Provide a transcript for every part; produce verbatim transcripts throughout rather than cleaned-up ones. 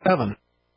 Evan.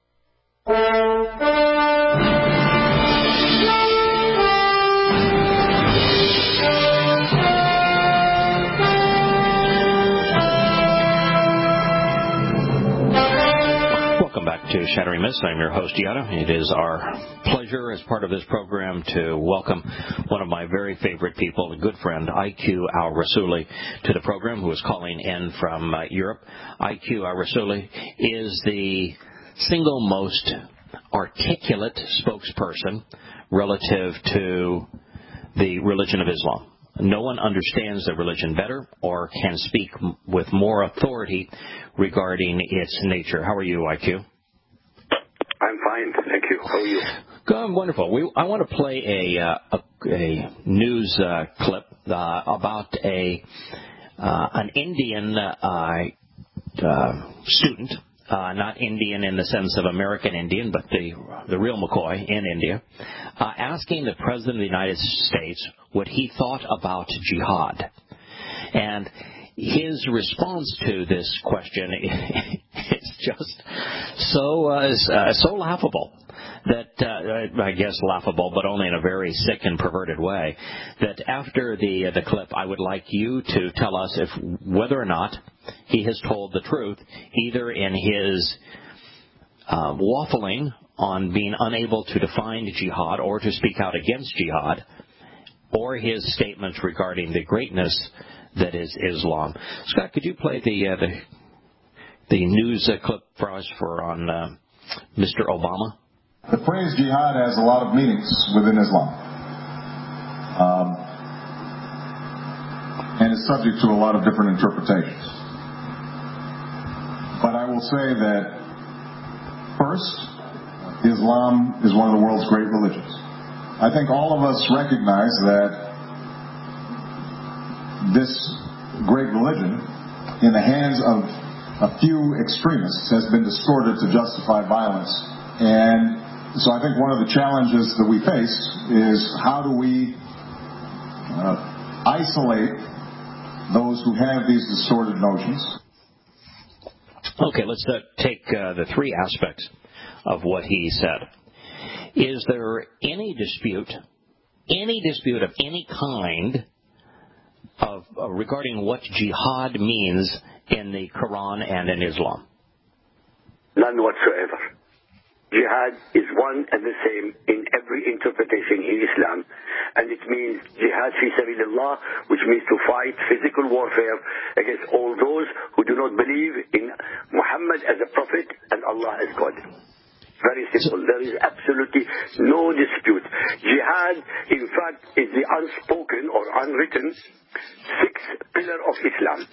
Welcome back to Shattering Myths. I'm your host, Yada. It is our pleasure as part of this program to welcome one of my very favorite people, a good friend, I Q Al-Rassouli, to the program, who is calling in from uh, Europe. I Q Al-Rassouli is the single most articulate spokesperson relative to the religion of Islam. No one understands the religion better or can speak with more authority regarding its nature. How are you, I Q? I'm fine, thank you. How are you? Good, wonderful. We, I want to play a, uh, a, a news uh, clip uh, about a uh, an Indian uh, uh, student, uh, not Indian in the sense of American Indian, but the the real McCoy in India, uh, asking the President of the United States what he thought about jihad. And his response to this question is just so uh, uh, so laughable that uh, I guess laughable, but only in a very sick and perverted way. That after the uh, the clip, I would like you to tell us if whether or not he has told the truth, either in his uh, waffling on being unable to define jihad or to speak out against jihad, or his statements regarding the greatness that is Islam. Scott, could you play the uh, the, the news uh, clip for us for on uh, Mister Obama? The phrase jihad has a lot of meanings within Islam, um, and is subject to a lot of different interpretations. But I will say that, first, Islam is one of the world's great religions. I think all of us recognize that this great religion, in the hands of a few extremists, has been distorted to justify violence. And so I think one of the challenges that we face is how do we uh, isolate those who have these distorted notions. Okay, let's uh, take uh, the three aspects of what he said. Is there any dispute, any dispute of any kind of uh, regarding what jihad means in the Quran and in Islam? None whatsoever. Jihad is one and the same in every interpretation in Islam, and it means jihad fi sabilillah, which means to fight physical warfare against all those who do not believe in Muhammad as a prophet and Allah as God. Very simple. There is absolutely no dispute. Jihad, in fact, is the unspoken or unwritten sixth pillar of Islam.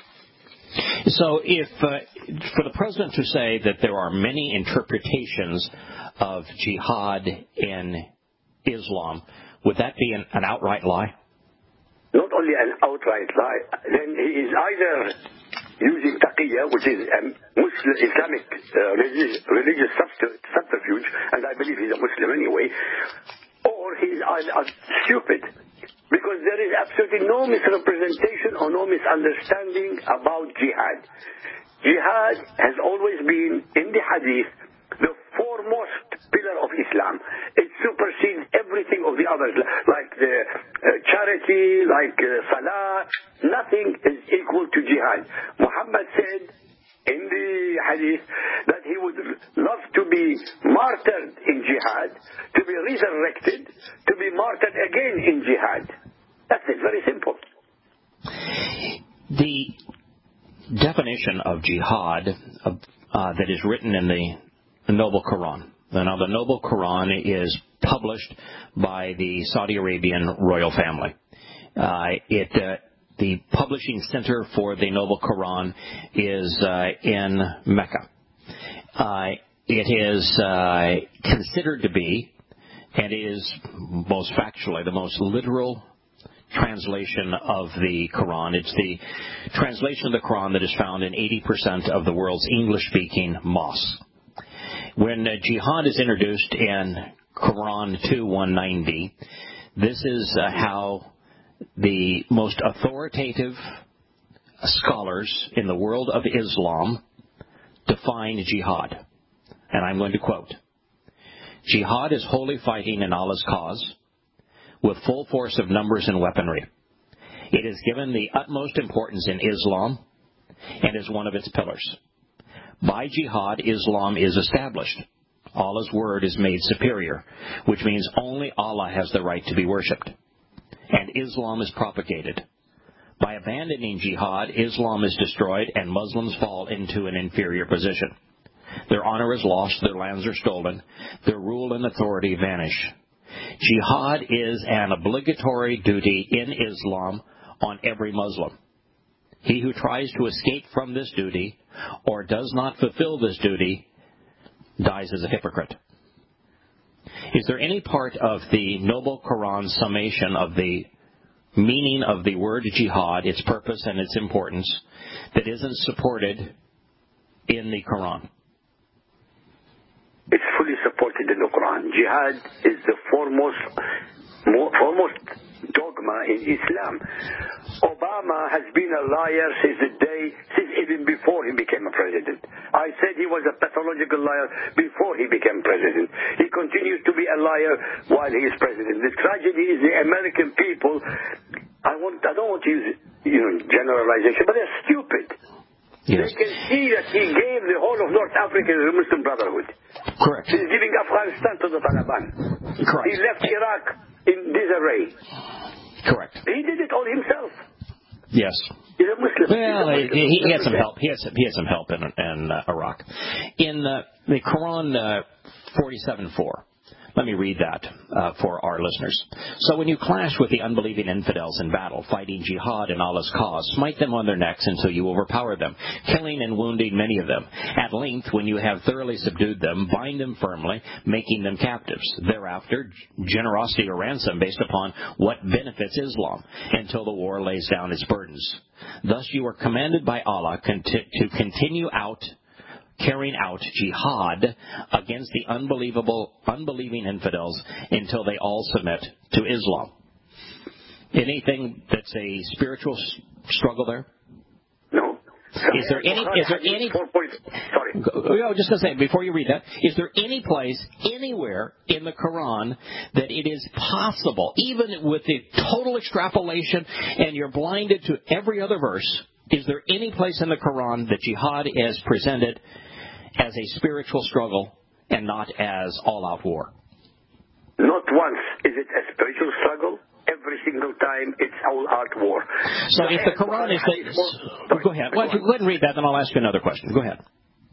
So if, uh, for the president to say that there are many interpretations of jihad in Islam, would that be an, an outright lie? Not only an outright lie, then he is either using taqiyya, which is a Muslim Islamic uh, religious, religious subterfuge, and I believe he's a Muslim anyway, or he's either stupid. Because there is absolutely no misrepresentation or no misunderstanding about jihad. Jihad has always been, in the hadith, the foremost pillar of Islam. It supersedes everything of the others, like the uh, charity, like uh, salah. Nothing is equal to jihad. Muhammad said in the hadith that he would love to be martyred in jihad, to be resurrected, to be martyred again in jihad. That's it, very simple. The definition of jihad uh, uh, that is written in the, the Noble Quran. Now, the Noble Quran is published by the Saudi Arabian royal family. Uh, it uh, The publishing center for the Noble Quran is uh, in Mecca. Uh, it is uh, considered to be, and is most factually, the most literal translation of the Quran. It's the translation of the Quran that is found in eighty percent of the world's English-speaking mosques. When uh, jihad is introduced in Quran two one ninety, this is uh, how the most authoritative scholars in the world of Islam define jihad. and I'm going to quote, "Jihad is holy fighting in Allah's cause with full force of numbers and weaponry. It is given the utmost importance in Islam and is one of its pillars. By jihad, Islam is established. Allah's word is made superior, which means only Allah has the right to be worshipped. And Islam is propagated. By abandoning jihad, Islam is destroyed and Muslims fall into an inferior position. Their honor is lost, their lands are stolen, their rule and authority vanish. Jihad is an obligatory duty in Islam on every Muslim. He who tries to escape from this duty or does not fulfill this duty dies as a hypocrite." Is there any part of the Noble Quran summation of the meaning of the word jihad, its purpose and its importance, that isn't supported in the Quran? It's fully supported in the Quran. Jihad is the foremost, more, foremost dogma in Islam. Obama has been a liar since the day, since even before he became a president. I said he was a pathological liar before he became president. He continues to be a liar while he is president. The tragedy is the American people, I want, I don't want to use, you know, generalization, but they're stupid. Yes. They can see that he gave the whole of North Africa to the Muslim Brotherhood. Correct. He's giving Afghanistan to the Taliban. Correct. He left Iraq in disarray. Correct. He did it all himself. Yes. He's a Muslim. Well, a Muslim. he, he had some help. He had some, he had some help in, in uh, Iraq. In uh, the Quran uh, forty-seven four, let me read that uh, for our listeners. "So when you clash with the unbelieving infidels in battle, fighting jihad in Allah's cause, smite them on their necks until you overpower them, killing and wounding many of them. At length, when you have thoroughly subdued them, bind them firmly, making them captives. Thereafter, generosity or ransom based upon what benefits Islam, until the war lays down its burdens. Thus you are commanded by Allah conti- to continue out carrying out jihad against the unbelievable, unbelieving infidels until they all submit to Islam." Anything that's a spiritual s- struggle there? No. Is there any? Is there any? Sorry. I was just going to say before you read that, is there any place anywhere in the Quran that it is possible, even with the total extrapolation, and you're blinded to every other verse? Is there any place in the Quran that jihad is presented as a spiritual struggle and not as all-out war? Not once is it a spiritual struggle. Every single time it's all-out war. So if the Quran is... The, go ahead. Well, go ahead and read that, then I'll ask you another question. Go ahead.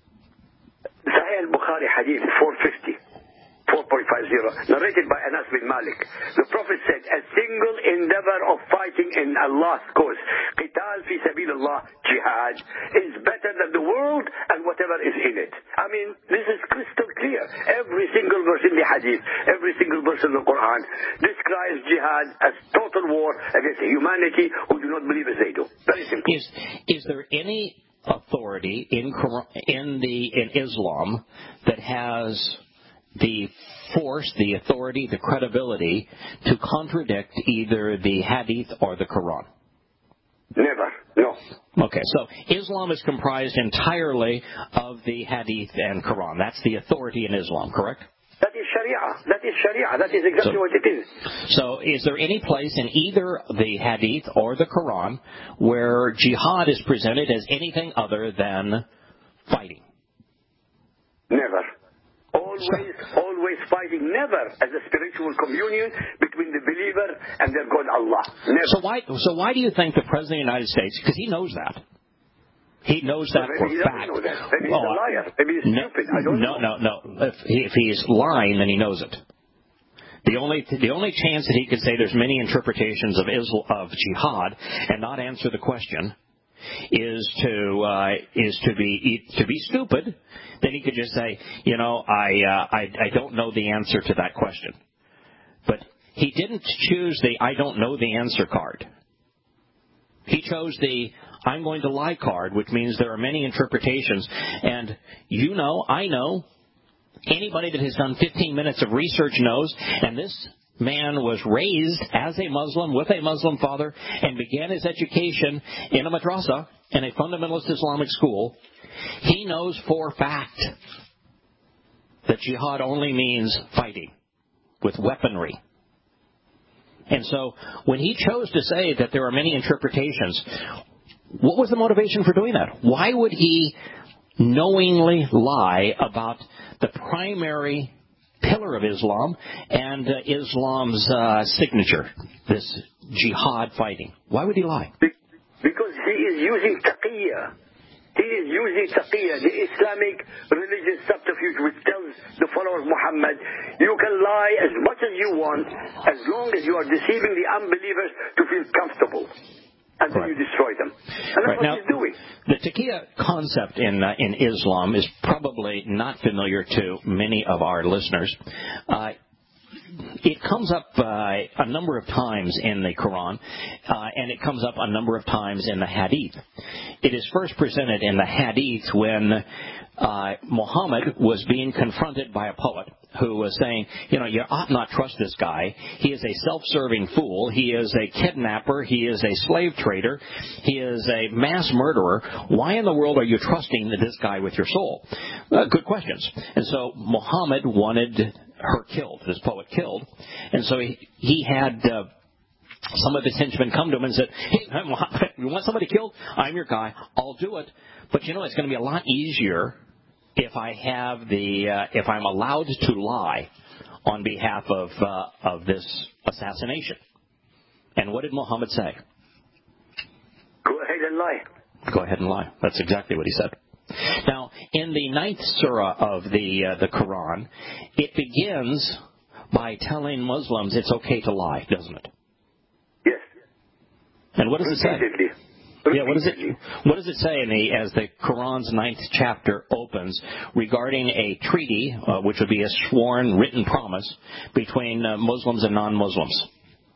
Sahih al-Bukhari Hadith four fifty. four point five zero, narrated by Anas bin Malik. The Prophet said, "A single endeavor of fighting in Allah's cause, qital fi sabilillah, jihad, is better than the world and whatever is in it." I mean, this is crystal clear. Every single verse in the Hadith, every single verse in the Quran describes jihad as total war against humanity who do not believe as they do. Very simple. Is, is there any authority in, in, the, in Islam that has the force, the authority, the credibility to contradict either the Hadith or the Quran? Never. No. Okay, so Islam is comprised entirely of the Hadith and Quran. That's the authority in Islam, correct? That is Sharia. That is Sharia. That is exactly so, what it is. So is there any place in either the Hadith or the Quran where jihad is presented as anything other than fighting? Never. Always, always fighting, never as a spiritual communion between the believer and their God Allah. Never. So why, so why do you think the President of the United States, because he knows that, he knows that well, for maybe a fact. Know that. Maybe he's a liar. Maybe he's no, stupid. I don't no, know. No, no, If, he, if he's lying, then he knows it. The only the only chance that he could say there's many interpretations of Islam, of jihad and not answer the question is to uh, is to be to be stupid. Then he could just say, you know, I, uh, I I don't know the answer to that question. But he didn't choose the I don't know the answer card. He chose the I'm going to lie card, which means there are many interpretations. And you know, I know, anybody that has done fifteen minutes of research knows, and this man was raised as a Muslim with a Muslim father and began his education in a madrasa, in a fundamentalist Islamic school. He knows for a fact that jihad only means fighting with weaponry. And so when he chose to say that there are many interpretations, what was the motivation for doing that? Why would he knowingly lie about the primary pillar of Islam and uh, Islam's uh, signature, this jihad fighting? Why would he lie? Because he is using taqiyya. He is using taqiyya, the Islamic religious subterfuge, which tells the followers of Muhammad, you can lie as much as you want, as long as you are deceiving the unbelievers to feel comfortable. And then right. you destroy them. And that's right. what now, he's doing. The taqiyya concept in uh, in Islam is probably not familiar to many of our listeners. Uh, It comes up uh, a number of times in the Quran, uh, and it comes up a number of times in the Hadith. It is first presented in the Hadith when uh, Muhammad was being confronted by a poet who was saying, you know, you ought not trust this guy. He is a self-serving fool. He is a kidnapper. He is a slave trader. He is a mass murderer. Why in the world are you trusting this guy with your soul? Uh, good questions. And so Muhammad wanted her killed, this poet killed. And so he, he had uh, some of his henchmen come to him and said, hey, Muhammad, you want somebody killed? I'm your guy. I'll do it. But, you know, it's going to be a lot easier if I have the, uh, if I'm allowed to lie on behalf of, uh, of this assassination. And what did Muhammad say? Go ahead and lie. Go ahead and lie. That's exactly what he said. Now, in the ninth surah of the uh, the Quran, it begins by telling Muslims it's okay to lie, doesn't it? Yes. And what does it say? Repeatedly. Yeah, what does it what does it say in the as the Quran's ninth chapter opens regarding a treaty, uh, which would be a sworn written promise between uh, Muslims and non-Muslims?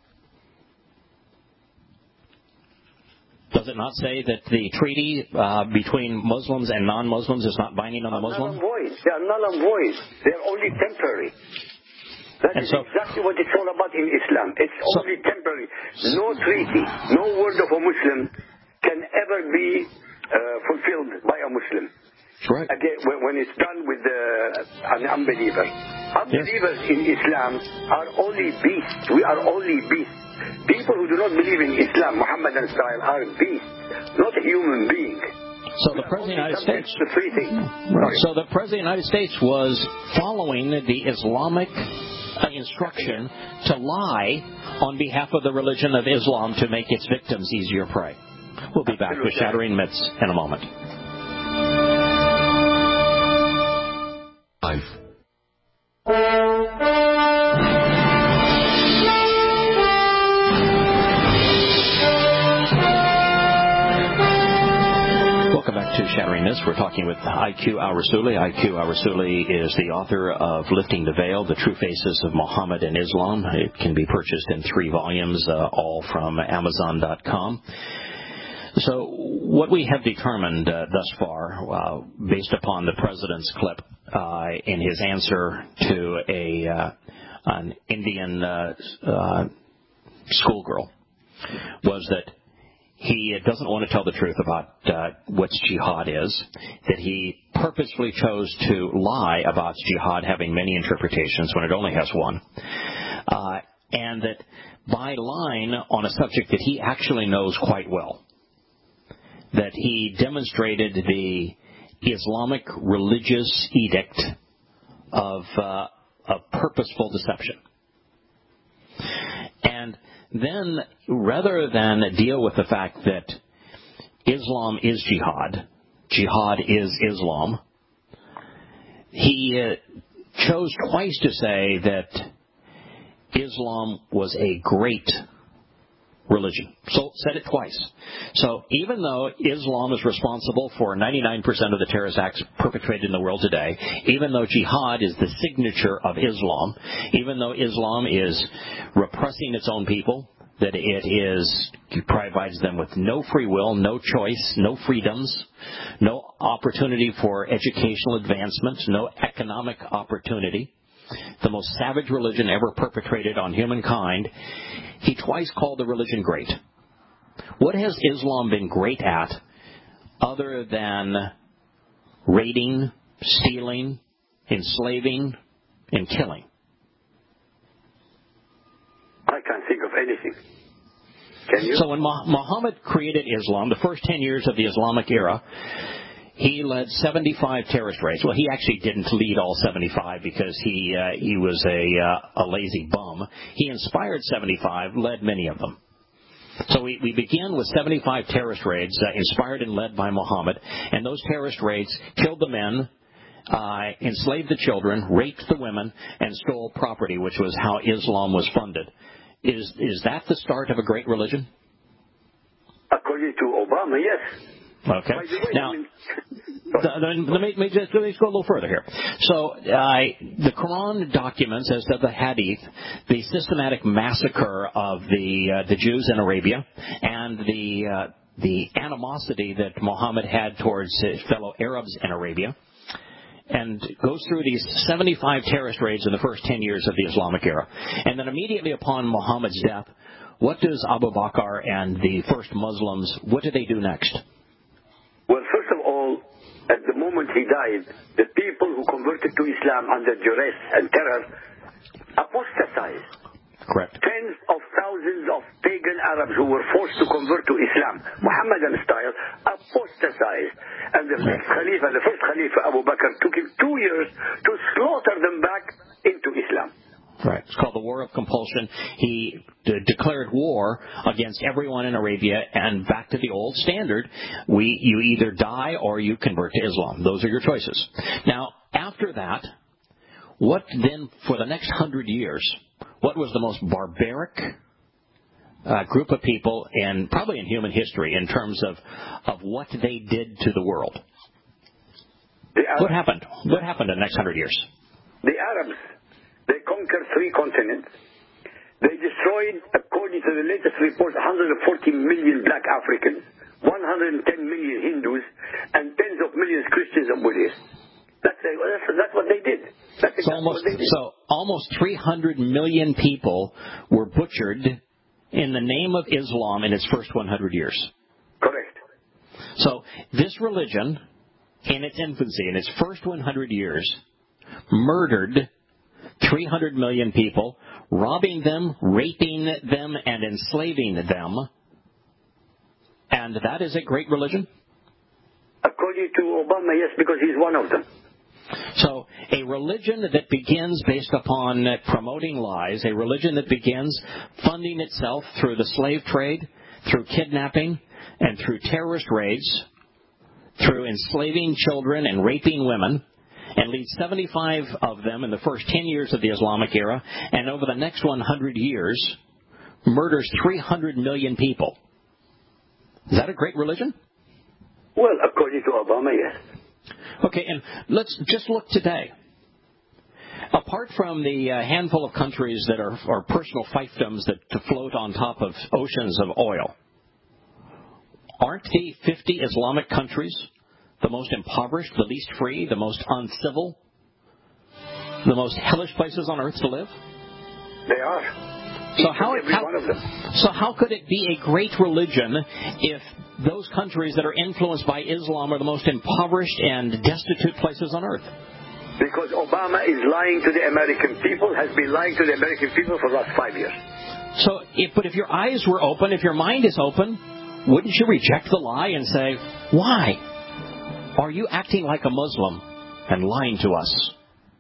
Does it not say that the treaty uh, between Muslims and non-Muslims is not binding on the Muslim? Null and void. They are null and void. They are only temporary. That and is so, exactly what it's all about in Islam. It's so, only temporary. No treaty, no word of a Muslim can ever be uh, fulfilled by a Muslim. Right. Again, when, when it's done with uh, an unbeliever. Unbelievers yes. in Islam are only beasts. We are only beasts. People who do not believe in Islam, Muhammadan style, are beasts, not a human being. So the President of the United States. The three things. Right. So the President of the United States was following the Islamic uh, instruction to lie on behalf of the religion of Islam to make its victims easier prey. We'll be back with Shattering Myths in a moment. Life. Welcome back to Shattering Myths. We're talking with I Q Al-Rassouli. I Q Al-Rassouli is the author of Lifting the Veil, The True Faces of Muhammad and Islam. It can be purchased in three volumes, uh, all from Amazon dot com. So what we have determined uh, thus far, uh, based upon the President's clip uh, in his answer to a uh, an Indian uh, uh, schoolgirl, was that he doesn't want to tell the truth about uh, what jihad is, that he purposefully chose to lie about jihad having many interpretations when it only has one, uh, and that by lying on a subject that he actually knows quite well, that he demonstrated the Islamic religious edict of, uh, of purposeful deception. And then, rather than deal with the fact that Islam is jihad, jihad is Islam, he uh, chose twice to say that Islam was a great religion. So said it twice. So even though Islam is responsible for ninety-nine percent of the terrorist acts perpetrated in the world today, even though jihad is the signature of Islam, even though Islam is repressing its own people, that it is provides them with no free will, no choice, no freedoms, no opportunity for educational advancement, no economic opportunity, the most savage religion ever perpetrated on humankind, he twice called the religion great. What has Islam been great at other than raiding, stealing, enslaving, and killing? I can't think of anything. Can you? So when Muhammad created Islam, the first ten years of the Islamic era, he led seventy-five terrorist raids. Well, he actually didn't lead all seventy-five because he uh, he was a uh, a lazy bum. He inspired seventy-five, led many of them. So we, we begin with seventy-five terrorist raids uh, inspired and led by Muhammad, and those terrorist raids killed the men, uh, enslaved the children, raped the women, and stole property, which was how Islam was funded. Is is that the start of a great religion? According to Obama, yes. Okay. Now, let me, let me just let me just go a little further here. So, uh, the Quran documents, as does the Hadith, the systematic massacre of the uh, the Jews in Arabia and the uh, the animosity that Muhammad had towards his fellow Arabs in Arabia, and goes through these seventy-five terrorist raids in the first ten years of the Islamic era, and then immediately upon Muhammad's death, what does Abu Bakr and the first Muslims, what do they do next? Well, first of all, at the moment he died, the people who converted to Islam under duress and terror apostatized. Correct. Tens of thousands of pagan Arabs who were forced to convert to Islam, Muhammadan style, apostatized. And the next Khalifa, the first Khalifa, Abu Bakr, took him two years to slaughter them back into Islam. Right. It's called the War of Compulsion. He d- declared war against everyone in Arabia, and back to the old standard, we you either die or you convert to Islam. Those are your choices. Now, after that, what then for the next hundred years, what was the most barbaric uh, group of people, and probably in human history, in terms of, of what they did to the world? The Arabs, what happened? What happened in the next hundred years? The Arabs. They conquered three continents. They destroyed, according to the latest report, one hundred forty million black Africans, one hundred ten million Hindus, and tens of millions Christians and Buddhists. That's, that's, that's what they did. That's exactly so almost, what they did. So almost three hundred million people were butchered in the name of Islam in its first one hundred years. Correct. So this religion, in its infancy, in its first one hundred years, murdered three hundred million people, robbing them, raping them, and enslaving them. And that is a great religion? According to Obama, yes, because he's one of them. So a religion that begins based upon promoting lies, a religion that begins funding itself through the slave trade, through kidnapping, and through terrorist raids, through enslaving children and raping women, and leads seventy-five of them in the first ten years of the Islamic era, and over the next one hundred years, murders three hundred million people. Is that a great religion? Well, according to Obama, yes. Okay, and let's just look today. Apart from the uh, handful of countries that are, are personal fiefdoms that to float on top of oceans of oil, aren't the fifty Islamic countries the most impoverished, the least free, the most uncivil, the most hellish places on earth to live? They are. So how, every how, one of them. so how could it be a great religion if those countries that are influenced by Islam are the most impoverished and destitute places on earth? Because Obama is lying to the American people, has been lying to the American people for the last five years. So, if, but if your eyes were open, if your mind is open, wouldn't you reject the lie and say, why? Are you acting like a Muslim and lying to us?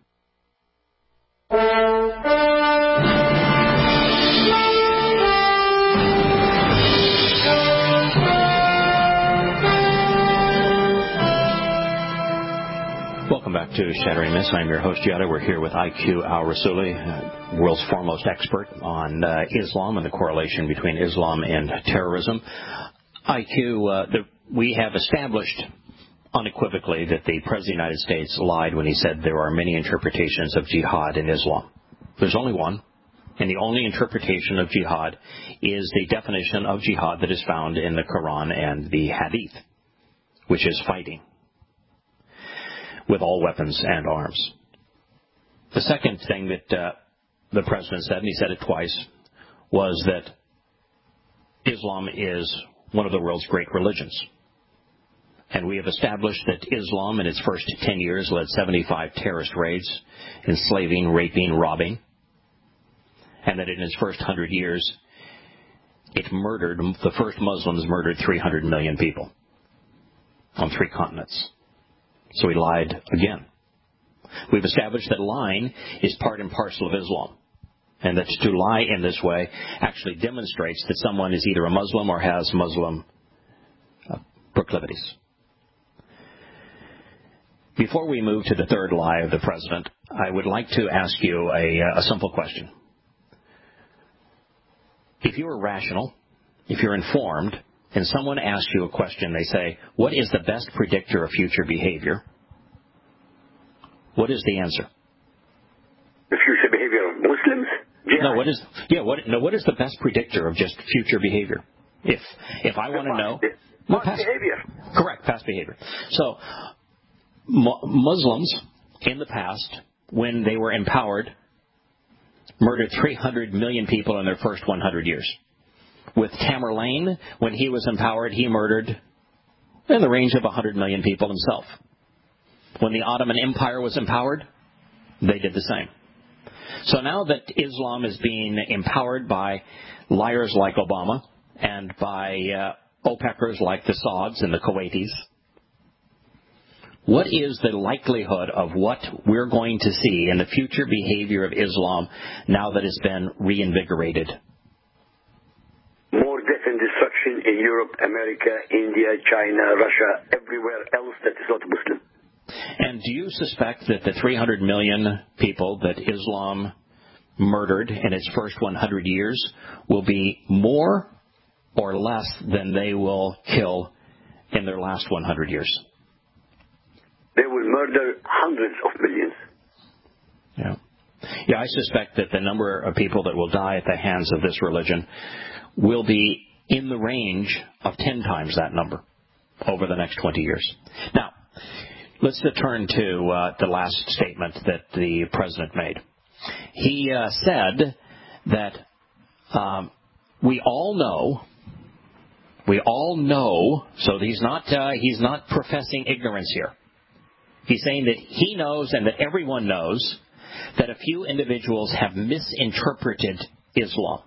Welcome back to Shattering Myths. I'm your host, Yada. We're here with I Q Al-Rasuli, uh, world's foremost expert on uh, Islam and the correlation between Islam and terrorism. I Q, uh, the, we have established unequivocally that the President of the United States lied when he said there are many interpretations of jihad in Islam. There's only one, and the only interpretation of jihad is the definition of jihad that is found in the Quran and the Hadith, which is fighting with all weapons and arms. The second thing that uh, the President said, and he said it twice, was that Islam is one of the world's great religions. And we have established that Islam in its first ten years led seventy-five terrorist raids, enslaving, raping, robbing. And that in its first hundred years, it murdered, the first Muslims murdered three hundred million people on three continents. So he lied again. We've established that lying is part and parcel of Islam. And that to lie in this way actually demonstrates that someone is either a Muslim or has Muslim uh, proclivities. Before we move to the third lie of the president, I would like to ask you a, a simple question. If you're rational, if you're informed, and someone asks you a question, they say, what is the best predictor of future behavior? What is the answer? The future behavior of Muslims? Jihad. No, what is yeah, what no, what is the best predictor of just future behavior? If if I want to know past, past behavior. Correct, past behavior. So mu- Muslims in the past, when they were empowered, murdered three hundred million people in their first one hundred years. With Tamerlane, when he was empowered, he murdered in the range of one hundred million people himself. When the Ottoman Empire was empowered, they did the same. So now that Islam is being empowered by liars like Obama and by uh, OPECers like the Sauds and the Kuwaitis, what is the likelihood of what we're going to see in the future behavior of Islam now that it's been reinvigorated? More death and destruction in Europe, America, India, China, Russia, everywhere else that is not Muslim. And do you suspect that the three hundred million people that Islam murdered in its first one hundred years will be more or less than they will kill in their last one hundred years? They will murder hundreds of millions. Yeah. Yeah, I suspect that the number of people that will die at the hands of this religion will be in the range of ten times that number over the next twenty years. Now, let's turn to uh, the last statement that the president made. He uh, said that um, we all know, we all know, so he's not uh, he's not professing ignorance here. He's saying that he knows and that everyone knows that a few individuals have misinterpreted Islam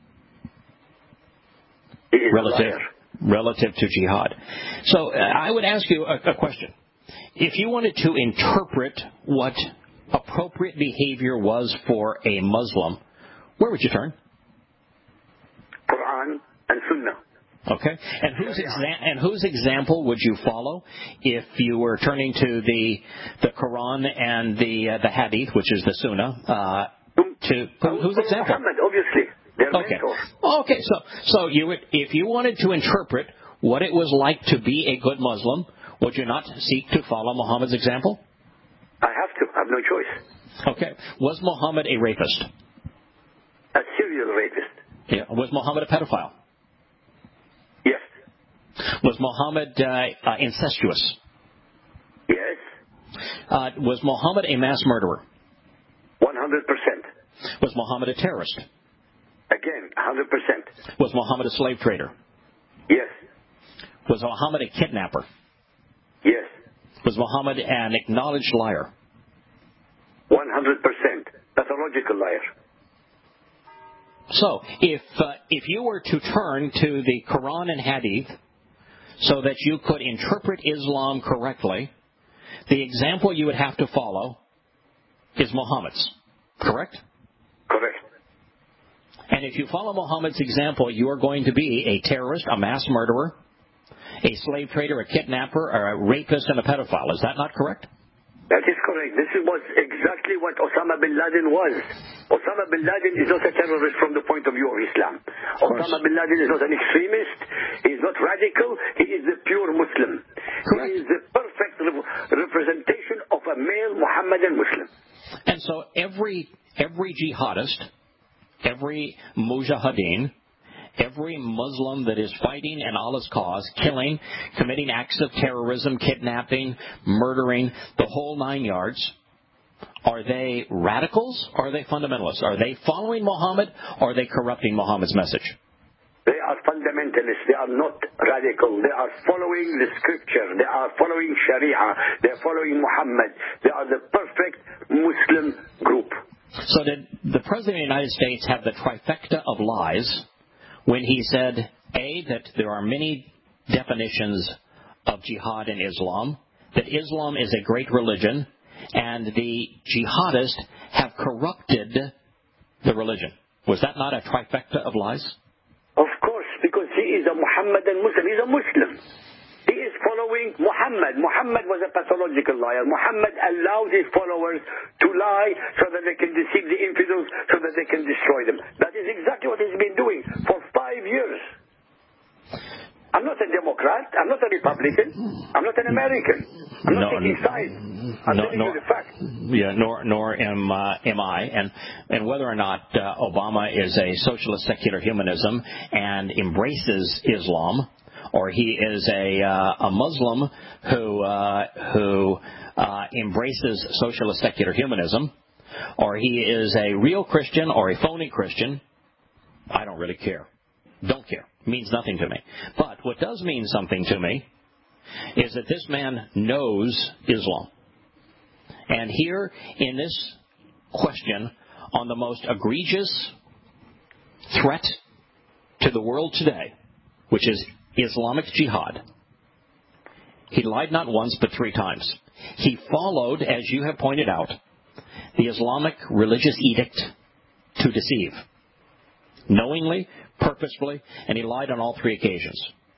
relative, relative to jihad. So uh, I would ask you a, a question. If you wanted to interpret what appropriate behavior was for a Muslim, where would you turn? Quran and Sunnah. Okay. And whose exa- and whose example would you follow if you were turning to the the Quran and the uh, the Hadith, which is the Sunnah? Uh, to who, whose example? Muhammad, obviously. Their okay. mentor. Okay. So so you would, if you wanted to interpret what it was like to be a good Muslim, would you not seek to follow Muhammad's example? I have to. I have no choice. Okay. Was Muhammad a rapist? A serial rapist. Yeah. Was Muhammad a pedophile? Yes. Was Muhammad uh, uh, incestuous? Yes. Uh, was Muhammad a mass murderer? one hundred percent. Was Muhammad a terrorist? Again, one hundred percent. Was Muhammad a slave trader? Yes. Was Muhammad a kidnapper? Yes. Was Muhammad an acknowledged liar? one hundred percent. Pathological liar. So, if uh, if you were to turn to the Quran and Hadith so that you could interpret Islam correctly, the example you would have to follow is Muhammad's. Correct? Correct. And if you follow Muhammad's example, you are going to be a terrorist, a mass murderer, a slave trader, a kidnapper, or a rapist, and a pedophile. Is that not correct? That is correct. This was exactly what Osama bin Laden was. Osama bin Laden is not a terrorist from the point of view of Islam. Of Osama bin Laden is not an extremist. He is not radical. He is a pure Muslim. Correct. He is the perfect re- representation of a male Muhammadan Muslim. And so every every jihadist, every mujahideen, every Muslim that is fighting in Allah's cause, killing, committing acts of terrorism, kidnapping, murdering, the whole nine yards, are they radicals or are they fundamentalists? Are they following Muhammad or are they corrupting Muhammad's message? They are fundamentalists. They are not radical. They are following the scripture. They are following Sharia. They are following Muhammad. They are the perfect Muslim group. So did the President of the United States have the trifecta of lies when he said, A, that there are many definitions of jihad in Islam, that Islam is a great religion, and the jihadists have corrupted the religion? Was that not a trifecta of lies? Of course, because he is a Muhammadan Muslim. He's a Muslim. He is following Muhammad. Muhammad was a pathological liar. Muhammad allowed his followers to lie so that they can deceive the infidels, so that they can destroy them. That is exactly what he's been doing for five years. I'm not a Democrat. I'm not a Republican. I'm not an American. I'm not no, taking sides. I'm no, telling nor, you the fact. Yeah, nor nor am uh, am I. And and whether or not uh, Obama is a socialist secular humanism and embraces Islam, or he is a uh, a Muslim who uh, who uh, embraces socialist secular humanism, or he is a real Christian or a phony Christian, I don't really care. Don't care. Means nothing to me. But what does mean something to me is that this man knows Islam. And here in this question on the most egregious threat to the world today, which is Islamic jihad, he lied not once but three times. He followed, as you have pointed out, the Islamic religious edict to deceive. Knowingly, purposefully, and he lied on all three occasions.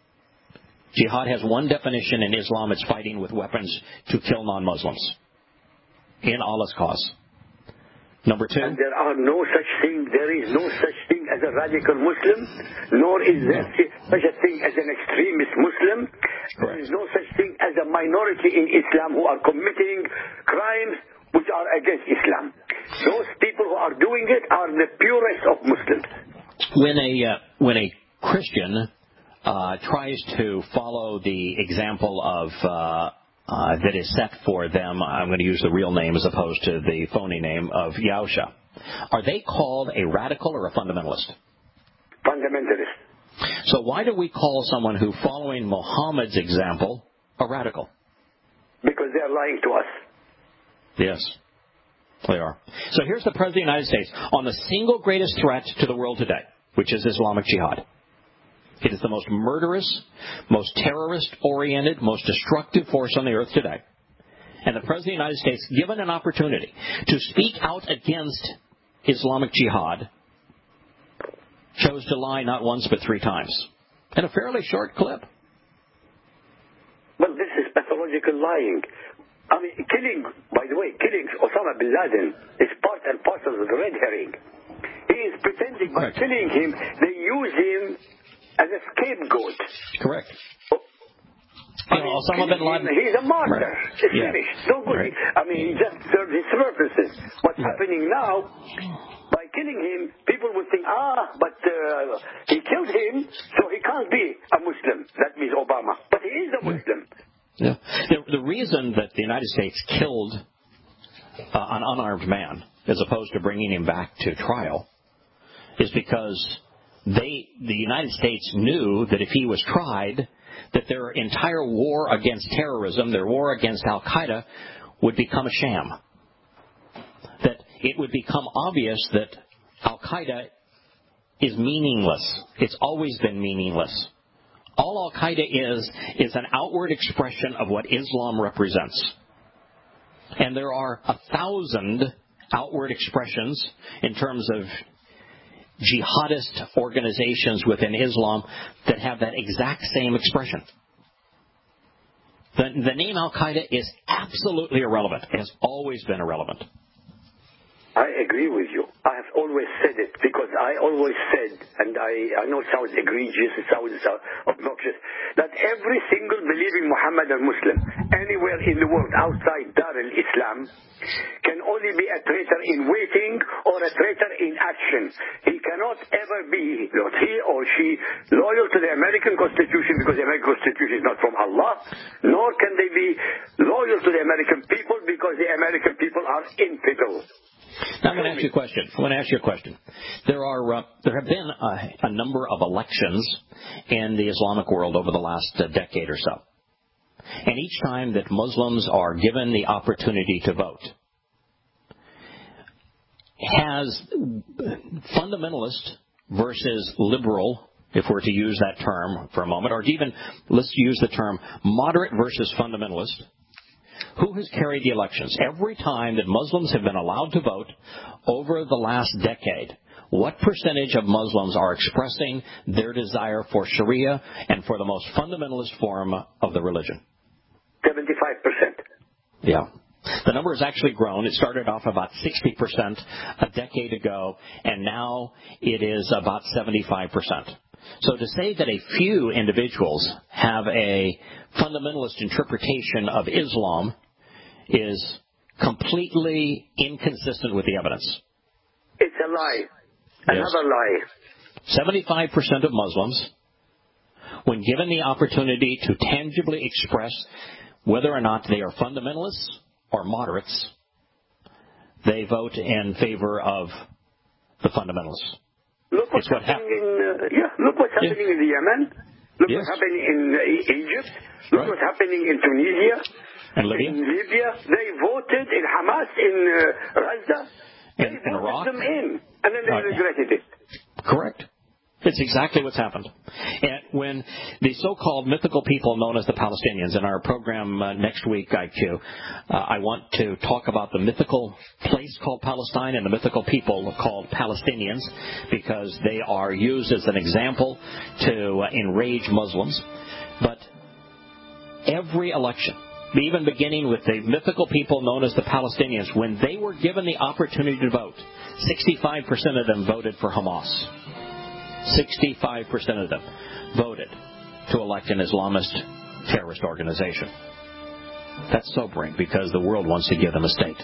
Jihad has one definition in Islam. It's fighting with weapons to kill non-Muslims in Allah's cause. Number two. And there are no such thing, there is no such thing as a radical Muslim, nor is there such a thing as an extremist Muslim. There is no such thing as a minority in Islam who are committing crimes which are against Islam. Those people who are doing it are the purest of Muslims. When a uh, when a Christian uh, tries to follow the example of uh, uh, that is set for them, I'm going to use the real name as opposed to the phony name of Yahusha, are they called a radical or a fundamentalist? Fundamentalist. So why do we call someone who, following Muhammad's example, a radical? Because they are lying to us. Yes. They are. So here's the President of the United States on the single greatest threat to the world today, which is Islamic jihad. It is the most murderous, most terrorist-oriented, most destructive force on the earth today. And the President of the United States, given an opportunity to speak out against Islamic jihad, chose to lie not once but three times. In a fairly short clip. Well, this is pathological lying. I mean, killing, by the way, killing Osama bin Laden is part and parcel of the red herring. He is pretending by Correct. killing him, they use him as a scapegoat. Correct. Oh, I mean, Osama bin Laden. He's a martyr. Right. It's Yeah. finished. No good. Right. I mean, he just served his purposes. What's Right. happening now, by killing him, people will think, ah, but uh, he killed him, so he can't be a Muslim. That means Obama. But he is a Muslim. Yeah. The, the reason that the United States killed uh, an unarmed man, as opposed to bringing him back to trial, is because they, the United States knew that if he was tried, that their entire war against terrorism, their war against Al-Qaeda, would become a sham. That it would become obvious that Al-Qaeda is meaningless. It's always been meaningless. All Al-Qaeda is, is an outward expression of what Islam represents. And there are a thousand outward expressions in terms of jihadist organizations within Islam that have that exact same expression. The, the name Al-Qaeda is absolutely irrelevant. It has always been irrelevant. I agree with you. I have always said it because I always said, and I, I know it sounds egregious, it sounds obnoxious, that every single believing Muhammadan Muslim anywhere in the world outside Dar al-Islam can only be a traitor in waiting or a traitor in action. He cannot ever be, not he or she, loyal to the American Constitution because the American Constitution is not from Allah, nor can they be loyal to the American people because the American people are infidels. Now I'm going to ask you a question. I'm going to ask you a question. There are uh, there have been a, a number of elections in the Islamic world over the last uh, decade or so, and each time that Muslims are given the opportunity to vote, has fundamentalist versus liberal, if we're to use that term for a moment, or even let's use the term moderate versus fundamentalist. Who has carried the elections? Every time that Muslims have been allowed to vote over the last decade, what percentage of Muslims are expressing their desire for Sharia and for the most fundamentalist form of the religion? seventy-five percent. Yeah. The number has actually grown. It started off about sixty percent a decade ago, and now it is about seventy-five percent. So to say that a few individuals have a fundamentalist interpretation of Islam is completely inconsistent with the evidence. It's a lie. Another Yes. lie. seventy-five percent of Muslims, when given the opportunity to tangibly express whether or not they are fundamentalists or moderates, they vote in favor of the fundamentalists. Look what's It's what happening hap- in uh, yeah. Look what's Yeah. happening in the Yemen. Look Yes. what's happening in uh, E- Egypt. Look Right. what's happening in Tunisia. And Libya? In Libya, they voted in Hamas in uh, Gaza. They In- in voted Iraq? them in, and then they Okay. regretted it. Correct. It's exactly what's happened. And when the so-called mythical people known as the Palestinians, in our program uh, next week, I Q, uh, I want to talk about the mythical place called Palestine and the mythical people called Palestinians, because they are used as an example to uh, enrage Muslims. But every election, even beginning with the mythical people known as the Palestinians, when they were given the opportunity to vote, sixty-five percent of them voted for Hamas. sixty-five percent of them voted to elect an Islamist terrorist organization. That's sobering, because the world wants to give them a state.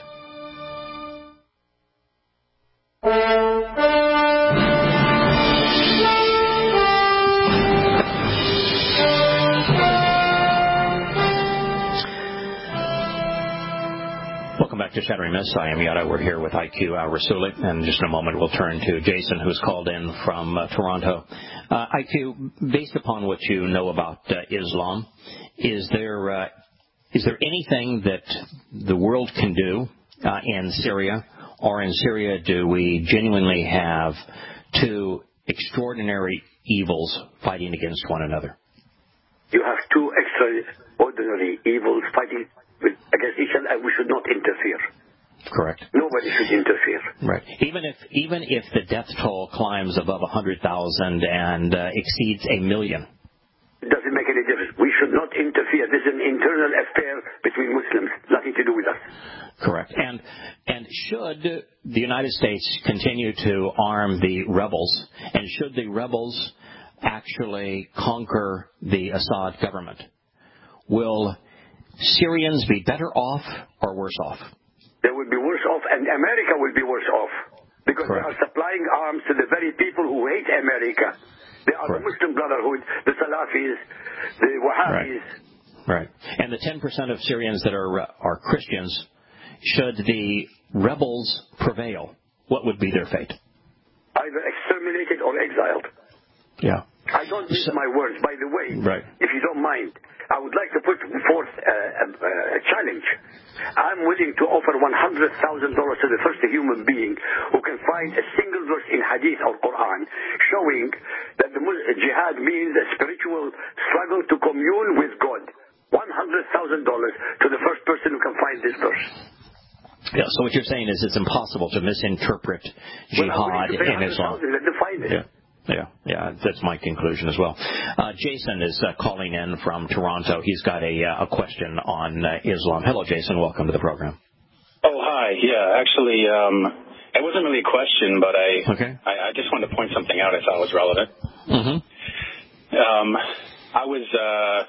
Welcome back to Shattering Myths. I am Yada. We're here with I Q Al Rasuli, and just in a moment we'll turn to Jason, who's called in from uh, Toronto. Uh, I Q, based upon what you know about uh, Islam, is there uh, is there anything that the world can do uh, in Syria, or in Syria do we genuinely have two extraordinary evils fighting against one another? You have two extraordinary evils fighting with, against each other, and we should not interfere. Correct. Nobody should interfere. Right. Even if even if the death toll climbs above one hundred thousand and uh, exceeds a million. It doesn't make any difference. We should not interfere. This is an internal affair between Muslims. Nothing to do with us. Correct. And and should the United States continue to arm the rebels, and should the rebels actually conquer the Assad government, will Syrians be better off or worse off? They will be worse off, and America will be worse off, because Correct. they are supplying arms to the very people who hate America. They are Correct. the Muslim Brotherhood, the Salafis, the Wahhabis. Right. And the ten percent of Syrians that are uh, are Christians, should the rebels prevail, what would be their fate? Either exterminated or exiled. Yeah. I don't miss So- my words, by the way. Right. If you don't mind, I would like to put forth uh, a, a challenge. I'm willing to offer one hundred thousand dollars to the first human being who can find a single verse in Hadith or Quran showing that the Mus- jihad means a spiritual struggle to commune with God. one hundred thousand dollars to the first person who can find this verse. Yeah. So what you're saying is it's impossible to misinterpret Well, I'm jihad willing to pay in Islam. one hundred thousand dollars. Let them find it. Yeah. Yeah, yeah, that's my conclusion as well. Uh, Jason is uh, calling in from Toronto. He's got a, uh, a question on uh, Islam. Hello, Jason. Welcome to the program. Oh, hi. Yeah, actually, um, it wasn't really a question, but I, Okay. I, I just wanted to point something out I thought was relevant. Mm-hmm. Um, I was uh,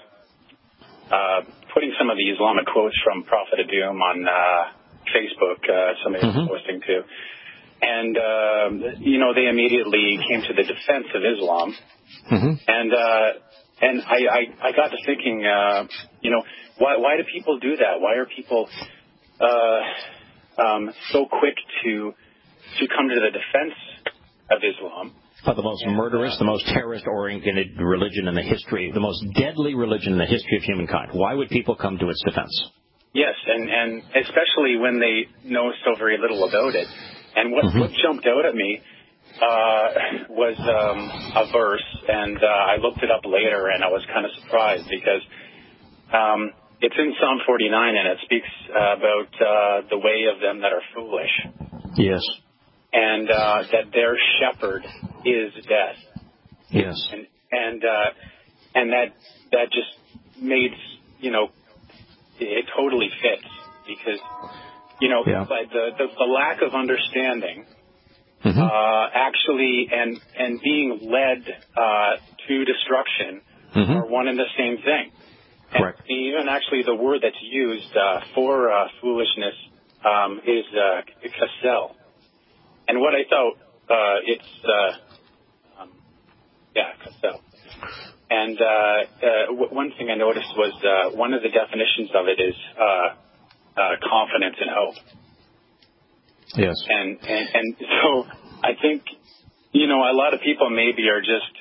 uh, putting some of the Islamic quotes from Prophet of Doom on uh, Facebook. Uh, somebody Mm-hmm. was posting to. And, uh, you know, they immediately came to the defense of Islam. Mm-hmm. And uh, and I, I, I got to thinking, uh, you know, why why do people do that? Why are people uh, um, so quick to to come to the defense of Islam. Oh, the most murderous, the most terrorist-oriented religion in the history, the most deadly religion in the history of humankind. Why would people come to its defense? Yes, and, and especially when they know so very little about it. And what, mm-hmm. what jumped out at me uh, was um, a verse, and uh, I looked it up later, and I was kind of surprised because um, it's in Psalm forty-nine, and it speaks uh, about uh, the way of them that are foolish. Yes. And uh, that their shepherd is death. Yes. And and uh, and that that just made, you know, it totally fits because, you know, yeah. the, the the lack of understanding mm-hmm. uh, actually and and being led uh, to destruction mm-hmm. are one and the same thing. Correct. And even actually the word that's used uh, for uh, foolishness um, is uh, kasel. And what I thought, uh, it's, uh, um, yeah, kasel. And uh, uh, w- one thing I noticed was uh, one of the definitions of it is uh, uh, confidence and hope. Yes. And, and and so I think, you know, a lot of people maybe are just,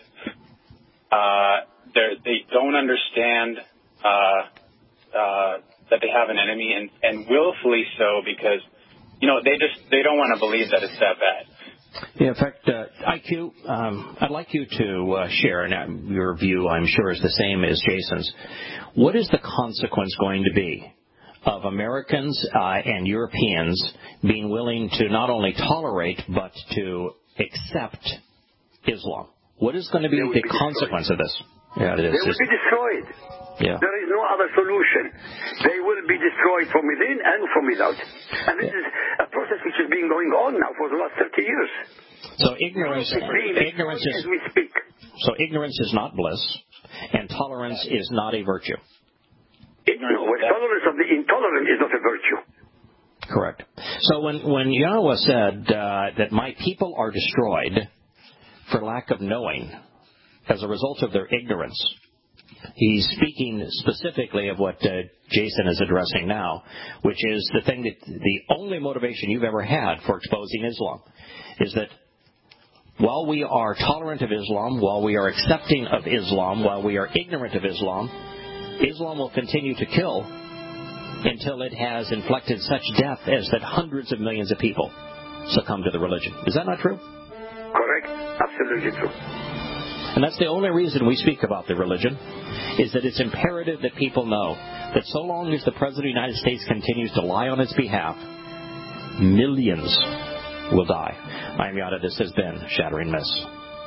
uh, they don't understand uh, uh, that they have an enemy, and, and willfully so because, you know, they just, they don't want to believe that it's that bad. Yeah, in fact, uh, I Q, um, I'd like you to uh, share, and your view, I'm sure, is the same as Jason's. What is the consequence going to be of Americans uh, and Europeans being willing to not only tolerate but to accept Islam? What is going to be the be consequence destroyed. of this? Yeah, it is. They will be destroyed. Yeah. There is no other solution. They will be destroyed from within and from without. And this yeah. is a process which has been going on now for the last thirty years. So ignorance, ignorance is, as we speak. So ignorance is not bliss, and tolerance is not a virtue. Ignorance, well, tolerance of the intolerant is not a virtue. Correct. So when, when Yahweh said uh, that my people are destroyed for lack of knowing as a result of their ignorance, he's speaking specifically of what uh, Jason is addressing now, which is the thing that the only motivation you've ever had for exposing Islam is that while we are tolerant of Islam, while we are accepting of Islam, while we are ignorant of Islam, Islam will continue to kill until it has inflicted such death as that hundreds of millions of people succumb to the religion. Is that not true? Correct. Absolutely true. And that's the only reason we speak about the religion, is that it's imperative that people know that so long as the President of the United States continues to lie on its behalf, millions will die. I'm Yada. This has been Shattering Myths.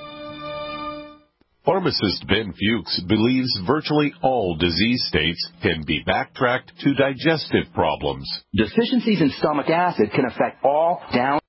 Pharmacist Ben Fuchs believes virtually all disease states can be backtracked to digestive problems. Deficiencies in stomach acid can affect all down